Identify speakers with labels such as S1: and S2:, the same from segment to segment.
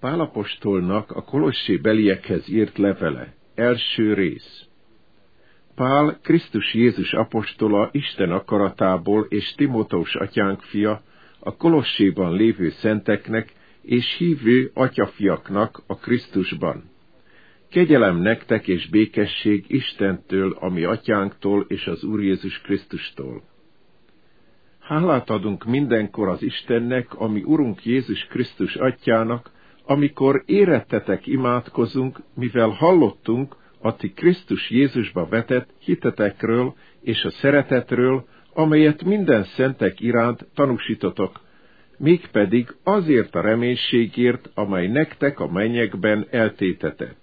S1: Pál apostolnak a kolossé beliekhez írt levele, első rész. Pál, Krisztus Jézus apostola Isten akaratából és Timóteus atyánk fia, a Kolosséban lévő szenteknek és hívő atyafiaknak a Krisztusban. Kegyelem nektek és békesség Istentől, ami atyánktól és az Úr Jézus Krisztustól. Hálát adunk mindenkor az Istennek, ami Urunk Jézus Krisztus atyának, amikor érettetek imádkozunk, mivel hallottunk a ti Krisztus Jézusba vetett hitetekről és a szeretetről, amelyet minden szentek iránt tanúsítotok, mégpedig azért a reménységért, amely nektek a mennyekben eltétetett.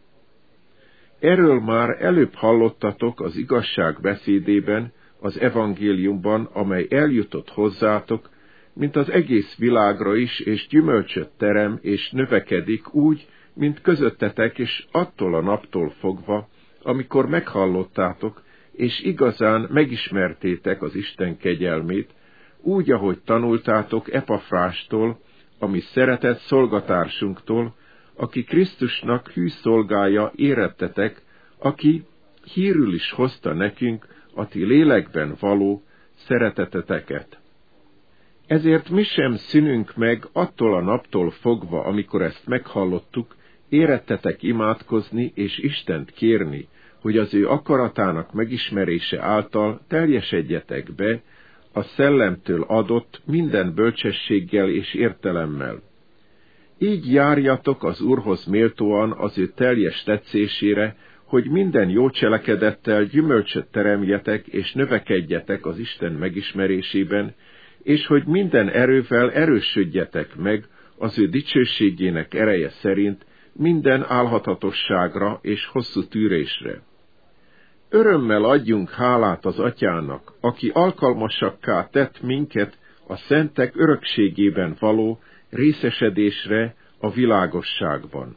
S1: Erről már előbb hallottatok az igazság beszédében, az evangéliumban, amely eljutott hozzátok, mint az egész világra is, és gyümölcsöt terem, és növekedik úgy, mint közöttetek, és attól a naptól fogva, amikor meghallottátok, és igazán megismertétek az Isten kegyelmét, úgy, ahogy tanultátok Epafrástól, ami szeretett szolgatársunktól, aki Krisztusnak hű szolgája érettetek, aki hírül is hozta nekünk a ti lélekben való szereteteteket. Ezért mi sem szűnünk meg attól a naptól fogva, amikor ezt meghallottuk, érettetek imádkozni és Istent kérni, hogy az ő akaratának megismerése által teljesedjetek be a szellemtől adott minden bölcsességgel és értelemmel. Így járjatok az Úrhoz méltóan az ő teljes tetszésére, hogy minden jó cselekedettel gyümölcsöt teremjetek és növekedjetek az Isten megismerésében, és hogy minden erővel erősödjetek meg az ő dicsőségének ereje szerint minden álhatatosságra és hosszú tűrésre. Örömmel adjunk hálát az Atyának, aki alkalmasakká tett minket a szentek örökségében való részesedésre a világosságban.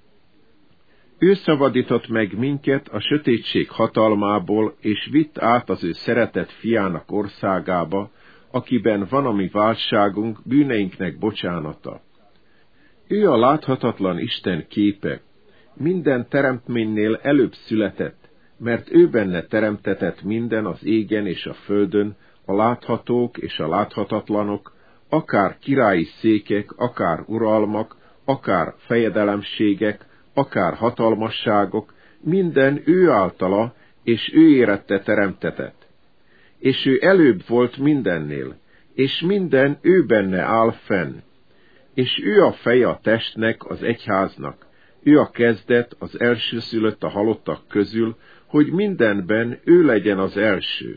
S1: Ő szabadított meg minket a sötétség hatalmából, és vitt át az ő szeretett fiának országába, akiben van a mi váltságunk, bűneinknek bocsánata. Ő a láthatatlan Isten képe, minden teremtménynél előbb született, mert ő benne teremtetett minden az égen és a földön, a láthatók és a láthatatlanok, akár királyi székek, akár uralmak, akár fejedelemségek, akár hatalmasságok, minden ő általa, és ő érette teremtetett. És ő előbb volt mindennél, és minden ő benne áll fenn. És ő a feje a testnek, az egyháznak, ő a kezdet, az elsőszülött a halottak közül, hogy mindenben ő legyen az első.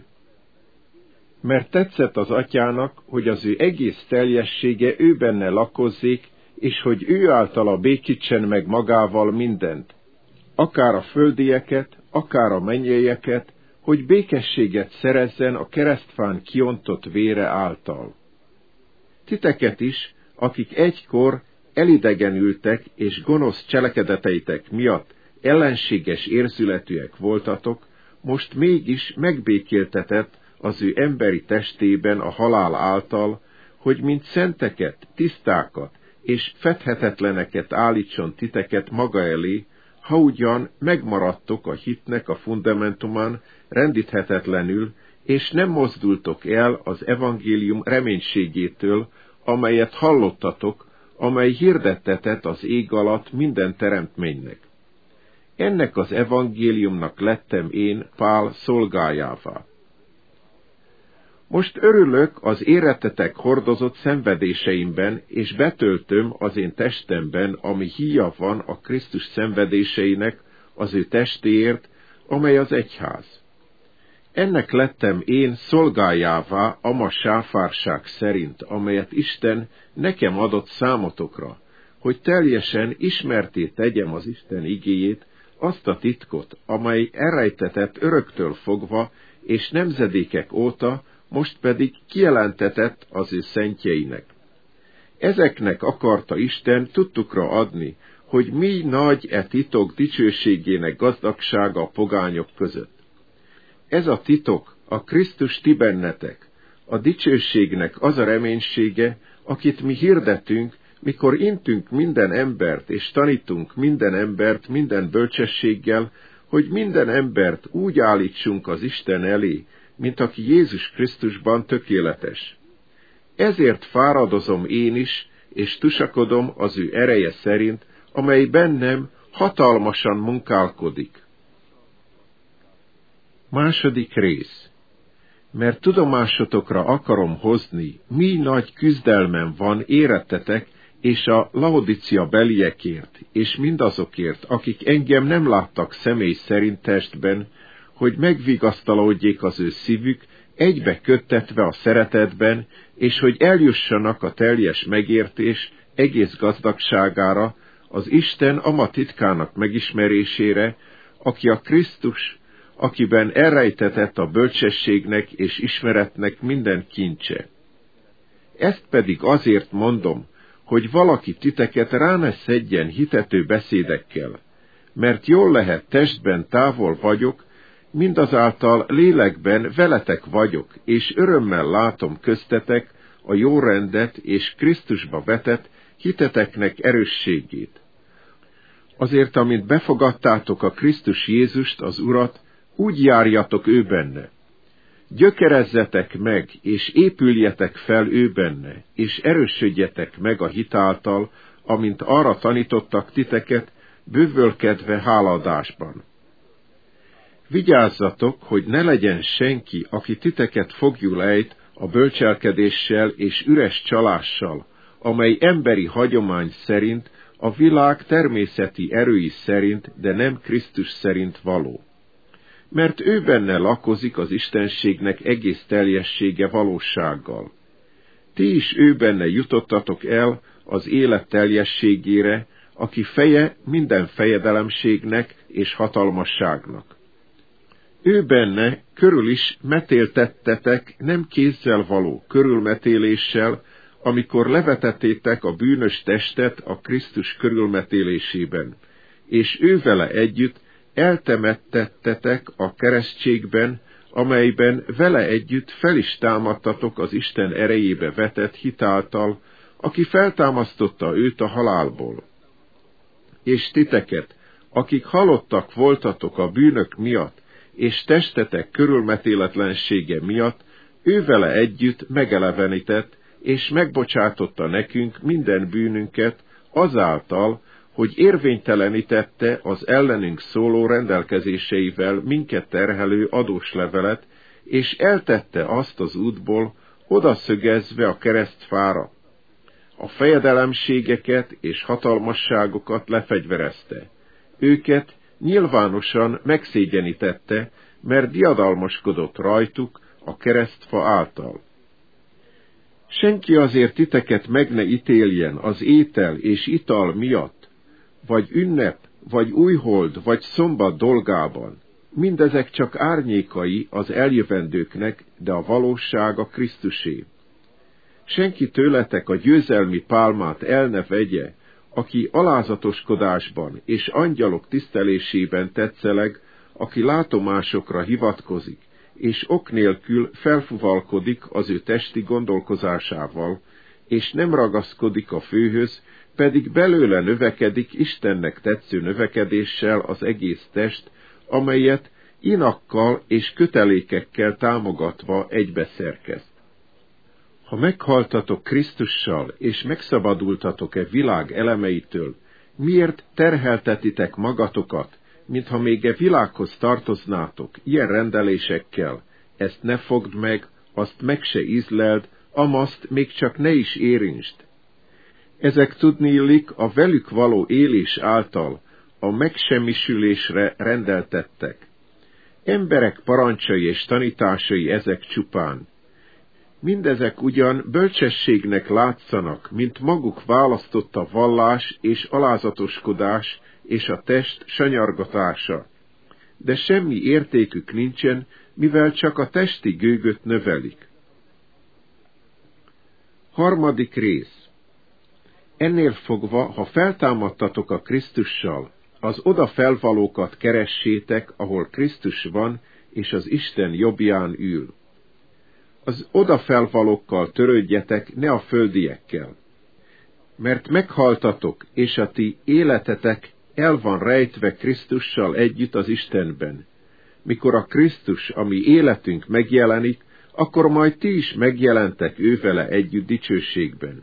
S1: Mert tetszett az Atyának, hogy az ő egész teljessége ő benne lakozzék, és hogy ő általa békítsen meg magával mindent, akár a földieket, akár a mennyeieket, hogy békességet szerezzen a keresztfán kiontott vére által. Titeket is, akik egykor elidegenültek és gonosz cselekedeteitek miatt ellenséges érzületűek voltatok, most mégis megbékéltetett az ő emberi testében a halál által, hogy mint szenteket, tisztákat és fedhetetleneket állítson titeket maga elé, ha ugyan megmaradtok a hitnek a fundamentumán rendíthetetlenül, és nem mozdultok el az evangélium reménységétől, amelyet hallottatok, amely hirdettetett az ég alatt minden teremtménynek. Ennek az evangéliumnak lettem én, Pál szolgájává. Most örülök az érettetek hordozott szenvedéseimben, és betöltöm az én testemben, ami híja van a Krisztus szenvedéseinek az ő testéért, amely az egyház. Ennek lettem én szolgájává ama sáfárság szerint, amelyet Isten nekem adott számotokra, hogy teljesen ismertté tegyem az Isten igéjét, azt a titkot, amely elrejtetett öröktől fogva, és nemzedékek óta, most pedig kijelentetett az ő szentjeinek. Ezeknek akarta Isten tudtukra adni, hogy mi nagy e titok dicsőségének gazdagsága a pogányok között. Ez a titok, a Krisztus ti bennetek, a dicsőségnek az a reménysége, akit mi hirdetünk, mikor intünk minden embert, és tanítunk minden embert minden bölcsességgel, hogy minden embert úgy állítsunk az Isten elé, mint aki Jézus Krisztusban tökéletes. Ezért fáradozom én is, és tusakodom az ő ereje szerint, amely bennem hatalmasan munkálkodik. Második rész. Mert tudomásotokra akarom hozni, mi nagy küzdelmem van érettetek, és a Laodicea beliekért, és mindazokért, akik engem nem láttak személy szerint testben, hogy megvigasztalódjék az ő szívük, egybe köttetve a szeretetben, és hogy eljussanak a teljes megértés egész gazdagságára, az Isten ama titkának megismerésére, aki a Krisztus, akiben elrejtetett a bölcsességnek és ismeretnek minden kincse. Ezt pedig azért mondom, hogy valaki titeket rá ne szedjen hitető beszédekkel, mert jól lehet testben távol vagyok, mindazáltal lélekben veletek vagyok, és örömmel látom köztetek a jó rendet és Krisztusba vetett hiteteknek erősségét. Azért, amint befogadtátok a Krisztus Jézust, az Urat, úgy járjatok ő benne. Gyökerezzetek meg, és épüljetek fel ő benne, és erősödjetek meg a hit által, amint arra tanítottak titeket, bővölkedve hálaadásban. Vigyázzatok, hogy ne legyen senki, aki titeket foglyul ejt a bölcselkedéssel és üres csalással, amely emberi hagyomány szerint, a világ természeti erői szerint, de nem Krisztus szerint való. Mert ő benne lakozik az istenségnek egész teljessége valósággal. Ti is ő benne jutottatok el az élet teljességére, aki feje minden fejedelemségnek és hatalmasságnak. Ő benne körül is metéltettetek nem kézzel való körülmetéléssel, amikor levetettétek a bűnös testet a Krisztus körülmetélésében, és ő vele együtt eltemettettetek a keresztségben, amelyben vele együtt fel is támadtatok az Isten erejébe vetett hitáltal, aki feltámasztotta őt a halálból. És titeket, akik halottak voltatok a bűnök miatt, és testetek körülmetéletlensége miatt, ő vele együtt megelevenített, és megbocsátotta nekünk minden bűnünket azáltal, hogy érvénytelenítette az ellenünk szóló rendelkezéseivel minket terhelő adóslevelet, és eltette azt az útból, odaszögezve a keresztfára. A fejedelemségeket és hatalmasságokat lefegyverezte. Őket nyilvánosan megszégyenítette, mert diadalmaskodott rajtuk a keresztfa által. Senki azért titeket meg ne ítéljen az étel és ital miatt, vagy ünnep, vagy újhold, vagy szombat dolgában. Mindezek csak árnyékai az eljövendőknek, de a valóság a Krisztusé. Senki tőletek a győzelmi pálmát el ne vegye, aki alázatoskodásban és angyalok tisztelésében tetszeleg, aki látomásokra hivatkozik, és ok nélkül felfuvalkodik az ő testi gondolkozásával, és nem ragaszkodik a főhöz, pedig belőle növekedik Istennek tetsző növekedéssel az egész test, amelyet inakkal és kötelékekkel támogatva egybeszerkeszt. Ha meghaltatok Krisztussal, és megszabadultatok-e világ elemeitől, miért terheltetitek magatokat, mintha még e világhoz tartoznátok ilyen rendelésekkel? Ezt ne fogd meg, azt meg se ízleld, amaszt még csak ne is érintsd. Ezek tudniillik a velük való élés által a megsemmisülésre rendeltettek. Emberek parancsai és tanításai ezek csupán. Mindezek ugyan bölcsességnek látszanak, mint maguk választotta vallás és alázatoskodás és a test sanyargatása. De semmi értékük nincsen, mivel csak a testi gőgöt növelik. Harmadik rész. Ennél fogva, ha feltámadtatok a Krisztussal, az oda felvalókat keressétek, ahol Krisztus van, és az Isten jobbján ül. Az oda felvalókkal törődjetek, ne a földiekkel. Mert meghaltatok, és a ti életetek el van rejtve Krisztussal együtt az Istenben. Mikor a Krisztus, a mi életünk megjelenik, akkor majd ti is megjelentek ővele együtt dicsőségben.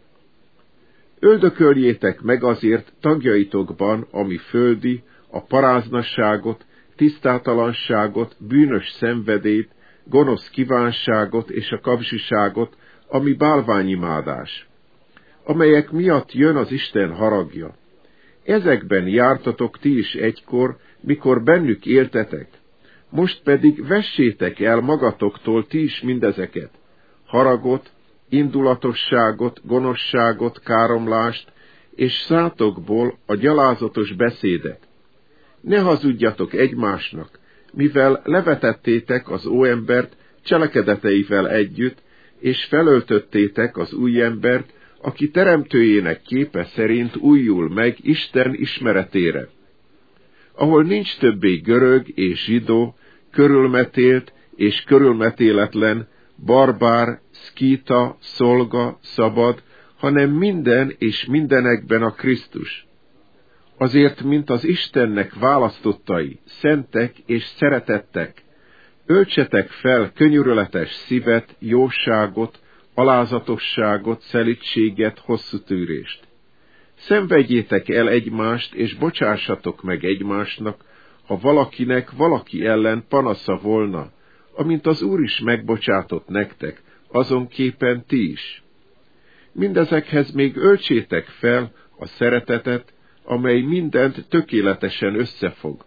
S1: Öldököljétek meg azért tagjaitokban, ami földi, a paráznasságot, tisztátalanságot, bűnös szenvedélyt, gonosz kívánságot és a kapzsiságot, ami bálványimádás, amelyek miatt jön az Isten haragja. Ezekben jártatok ti is egykor, mikor bennük éltetek. Most pedig vessétek el magatoktól ti is mindezeket: haragot, indulatosságot, gonoszságot, káromlást, és szátokból a gyalázatos beszédet. Ne hazudjatok egymásnak, mivel levetettétek az óembert cselekedeteivel együtt, és felöltöttétek az új embert, aki teremtőjének képe szerint újul meg Isten ismeretére. Ahol nincs többé görög és zsidó, körülmetélt és körülmetéletlen, barbár, szkíta, szolga, szabad, hanem minden és mindenekben a Krisztus. Azért, mint az Istennek választottai, szentek és szeretettek, öltsetek fel könyörületes szívet, jóságot, alázatosságot, szelídséget, hosszú tűrést. Szenvedjétek el egymást, és bocsássatok meg egymásnak, ha valakinek valaki ellen panasza volna, amint az Úr is megbocsátott nektek, azonképpen ti is. Mindezekhez még öltsétek fel a szeretetet, amely mindent tökéletesen összefog.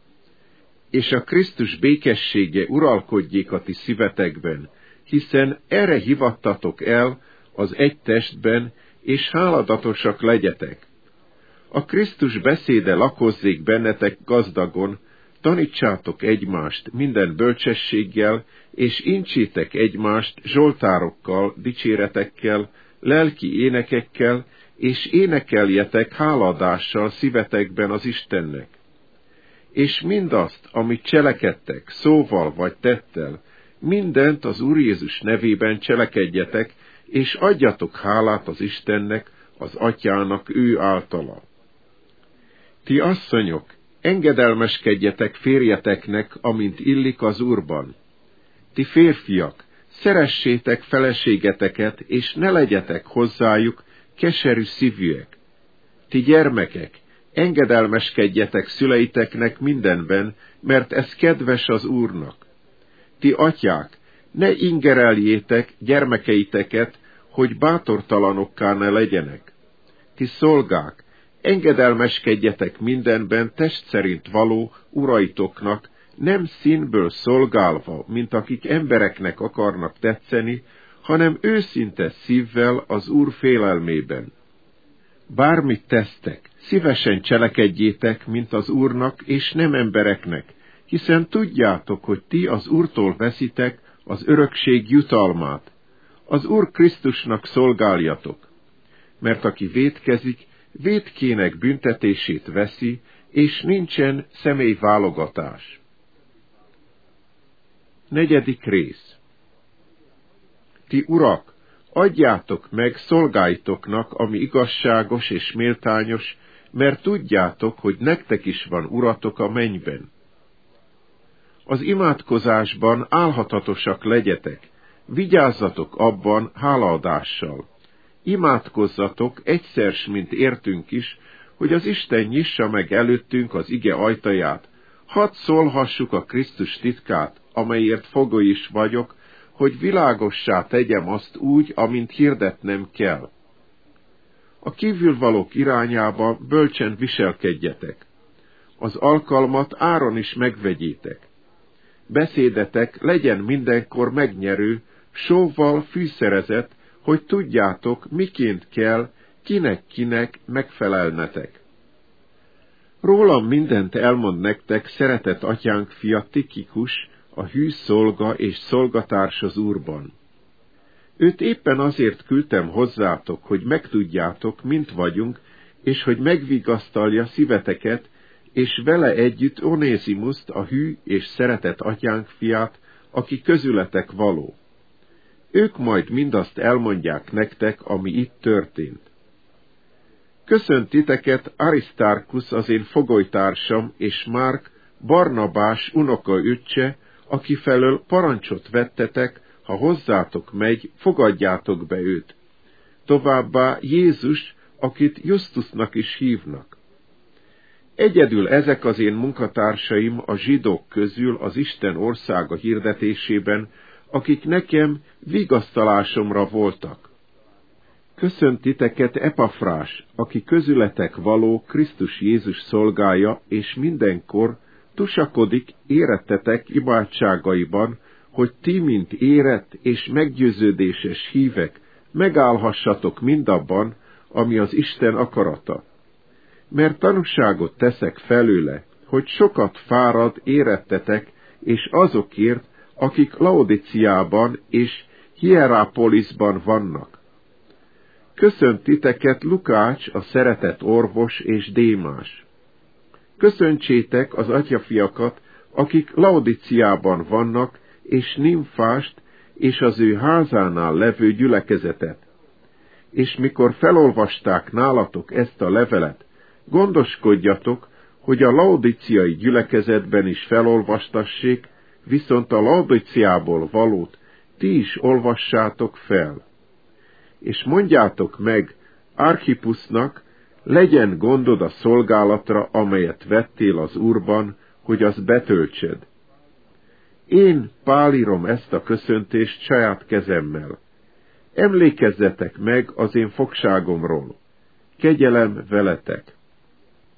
S1: És a Krisztus békessége uralkodjék a ti szívetekben, hiszen erre hivattatok el az egy testben, és háládatosak legyetek. A Krisztus beszéde lakozzék bennetek gazdagon, tanítsátok egymást minden bölcsességgel, és incsétek egymást zsoltárokkal, dicséretekkel, lelki énekekkel, és énekeljetek háladással szívetekben az Istennek. És mindazt, amit cselekedtek, szóval vagy tettel, mindent az Úr Jézus nevében cselekedjetek, és adjatok hálát az Istennek, az Atyának ő általa. Ti asszonyok, engedelmeskedjetek férjeteknek, amint illik az Úrban. Ti férfiak, szeressétek feleségeteket, és ne legyetek hozzájuk keserű szívűek. Ti gyermekek, engedelmeskedjetek szüleiteknek mindenben, mert ez kedves az Úrnak. Ti atyák, ne ingereljétek gyermekeiteket, hogy bátortalanokká ne legyenek. Ti szolgák, engedelmeskedjetek mindenben test szerint való uraitoknak, nem színből szolgálva, mint akik embereknek akarnak tetszeni, hanem őszinte szívvel az Úr félelmében. Bármit tesztek, szívesen cselekedjétek, mint az Úrnak, és nem embereknek, hiszen tudjátok, hogy ti az Úrtól veszitek az örökség jutalmát. Az Úr Krisztusnak szolgáljatok, mert aki vétkezik, vétkének büntetését veszi, és nincsen személyválogatás. 4. rész. Ti urak, adjátok meg szolgáitoknak, ami igazságos és méltányos, mert tudjátok, hogy nektek is van uratok a mennyben. Az imádkozásban álhatatosak legyetek, vigyázzatok abban hálaadással. Imádkozzatok egyszer, mint értünk is, hogy az Isten nyissa meg előttünk az ige ajtaját, hadd szólhassuk a Krisztus titkát, amelyért fogoly is vagyok, hogy világossá tegyem azt úgy, amint hirdetnem kell. A kívülvalók irányába bölcsen viselkedjetek. Az alkalmat áron is megvegyétek. Beszédetek legyen mindenkor megnyerő, sóval fűszerezett, hogy tudjátok, miként kell, kinek-kinek megfelelnetek. Rólam mindent elmond nektek szeretett atyánk fia Tikikus, a hű szolga és szolgatárs az Úrban. Őt éppen azért küldtem hozzátok, hogy megtudjátok, mint vagyunk, és hogy megvigasztalja szíveteket, és vele együtt Onézimuszt, a hű és szeretett atyánk fiát, aki közületek való. Ők majd mindazt elmondják nektek, ami itt történt. Köszönt titeket Arisztárkusz, az én fogolytársam, és Márk, Barnabás unokaöccse, aki felől parancsot vettetek, ha hozzátok megy, fogadjátok be őt. Továbbá Jézus, akit Justusnak is hívnak. Egyedül ezek az én munkatársaim a zsidók közül az Isten országa hirdetésében, akik nekem vigasztalásomra voltak. Köszönt titeket Epafrás, aki közületek való Krisztus Jézus szolgája, és mindenkor tusakodik érettetek imádságaiban, hogy ti, mint érett és meggyőződéses hívek, megállhassatok mindabban, ami az Isten akarata. Mert tanúságot teszek felőle, hogy sokat fárad érettetek, és azokért, akik Laodiciában és Hierápolisban vannak. Köszönt titeket Lukács, a szeretett orvos, és Démás. Köszöntsétek az atyafiakat, akik Laodiciában vannak, és Nimfást, és az ő házánál levő gyülekezetet. És mikor felolvasták nálatok ezt a levelet, gondoskodjatok, hogy a laodiciai gyülekezetben is felolvastassék, viszont a Laodiciából valót ti is olvassátok fel. És mondjátok meg Archippusnak, legyen gondod a szolgálatra, amelyet vettél az Úrban, hogy azt betöltsed. Én Pál írom ezt a köszöntést saját kezemmel. Emlékezzetek meg az én fogságomról. Kegyelem veletek!